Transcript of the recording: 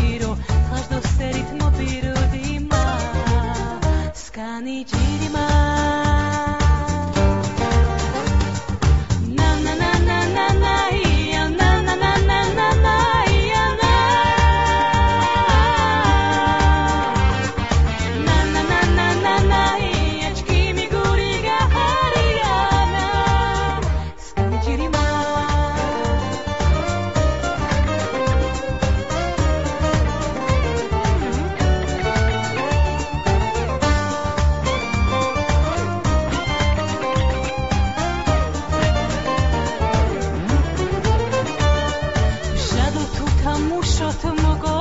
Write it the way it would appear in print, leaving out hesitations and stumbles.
giro, až do se rytmo pirudima, skani girima. Na na na na na na, ia na na na na na na, ia na. Na na na na na na, iachki mi guriga hariana, skani girima. Žadu tuta mušot mogo